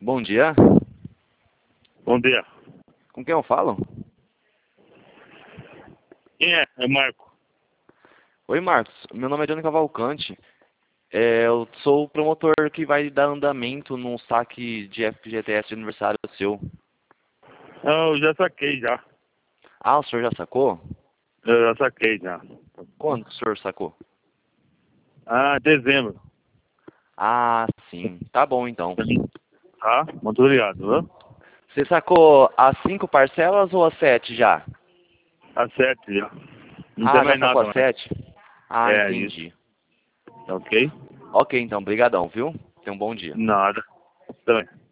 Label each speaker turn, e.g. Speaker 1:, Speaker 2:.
Speaker 1: Bom dia.
Speaker 2: Bom dia.
Speaker 1: Com quem eu falo?
Speaker 2: Quem é? É Marco.
Speaker 1: Oi, Marcos. Meu nome é Johnny Cavalcante. Eu sou o promotor que vai dar andamento num saque de FGTS de aniversário seu.
Speaker 2: Eu já saquei já.
Speaker 1: Ah, o senhor já sacou?
Speaker 2: Eu já saquei já.
Speaker 1: Quando que o senhor sacou?
Speaker 2: Ah, dezembro.
Speaker 1: Ah, sim. Tá bom, então.
Speaker 2: Tá? Muito obrigado, viu?
Speaker 1: Você sacou as 5 parcelas ou as 7 já?
Speaker 2: Às 7 já. Não tem
Speaker 1: Ah, já
Speaker 2: mais
Speaker 1: sacou
Speaker 2: nada
Speaker 1: as
Speaker 2: mais.
Speaker 1: 7? Ah,
Speaker 2: É isso.
Speaker 1: entendi.
Speaker 2: Tá ok?
Speaker 1: Ok, então. Brigadão, viu? Tenha um bom dia.
Speaker 2: Nada. Também.